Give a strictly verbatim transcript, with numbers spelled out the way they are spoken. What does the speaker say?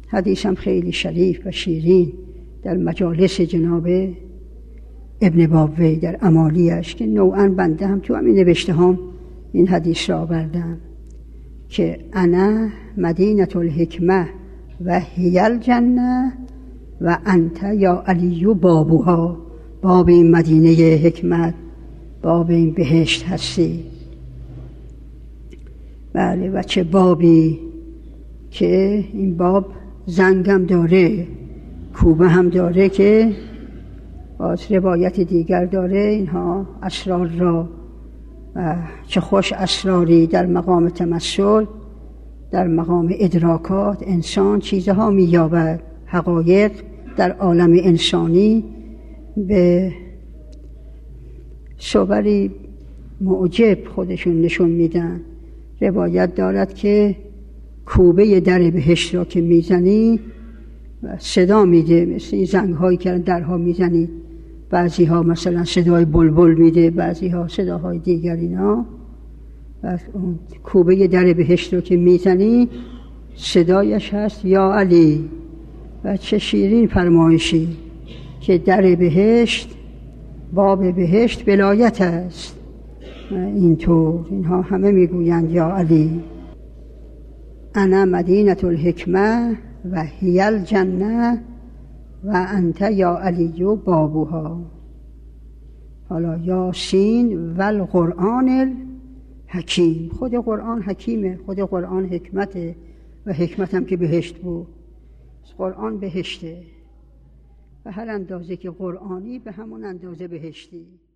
حدیث هم خیلی شریف و شیرین در مجالس جناب ابن بابوی در امالیش که نوعاً بنده هم تو همین نوشته هم این حدیث را آوردم که انا مدینة الحکمه و هی الجنه و انت یا علی بابوها. باب این مدینه حکمت، باب این بهشت هستی. بله، و چه بابی که این باب زنگم داره، کوبه هم داره که باز روایت دیگر داره اینها اسرار را. و چه خوش اسراری در مقام تمثل، در مقام ادراکات انسان چیزها می‌یابد، حقایق در عالم انسانی به صوری معجب خودشون نشون میدن. روایت دارد که کوبه در بهشت را که میزنی صدا میده، مثل این زنگ هایی که درها میزنی، بعضی ها مثلا صدای بلبل میده، بعضی ها صداهای دیگر اینا. و اون کوبه در بهشت رو که میزنی صدایش هست یا علی. و چه شیرین فرمایشی که در بهشت، باب بهشت ولایت است. اینطور اینها همه میگویند یا علی. انا مدینة الحکمه و هی الجنه و انت یا علی بابوها. حالا یاسین و القرآن الحکیم. خود قرآن حکیمه، خود قرآن حکمته و حکمت هم که بهشت بود. قرآن بهشته و هر اندازه که قرآنی به همون اندازه بهشتی.